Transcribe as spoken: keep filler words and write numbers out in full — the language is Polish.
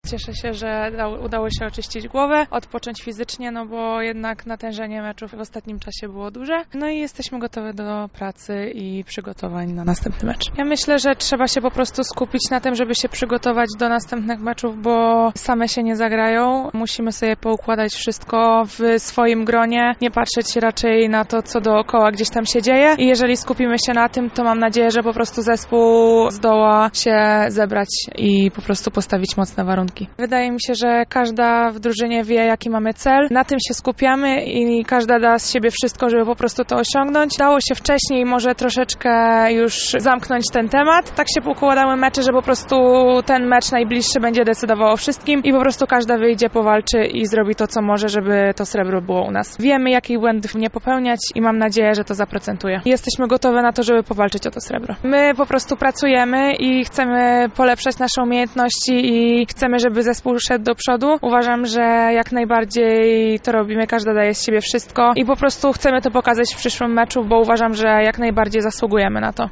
Cieszę się, że udało się oczyścić głowę, odpocząć fizycznie, no bo jednak natężenie meczów w ostatnim czasie było duże. No i jesteśmy gotowe do pracy i przygotowań na następny mecz. Ja myślę, że trzeba się po prostu skupić na tym, żeby się przygotować do następnych meczów, bo same się nie zagrają. Musimy sobie poukładać wszystko w swoim gronie, nie patrzeć raczej na to, co dookoła gdzieś tam się dzieje. I jeżeli skupimy się na tym, to mam nadzieję, że po prostu zespół zdoła się zebrać i po prostu postawić mocne warunki. Wydaje mi się, że każda w drużynie wie, jaki mamy cel. Na tym się skupiamy i każda da z siebie wszystko, żeby po prostu to osiągnąć. Dało się wcześniej może troszeczkę już zamknąć ten temat. Tak się poukładały mecze, że po prostu ten mecz najbliższy będzie decydował o wszystkim i po prostu każda wyjdzie, powalczy i zrobi to, co może, żeby to srebro było u nas. Wiemy, jakich błędów nie popełniać i mam nadzieję, że to zaprocentuje. Jesteśmy gotowe na to, żeby powalczyć o to srebro. My po prostu pracujemy i chcemy polepszać nasze umiejętności i chcemy, żeby zespół szedł do przodu. Uważam, że jak najbardziej to robimy, każda daje z siebie wszystko i po prostu chcemy to pokazać w przyszłym meczu, bo uważam, że jak najbardziej zasługujemy na to.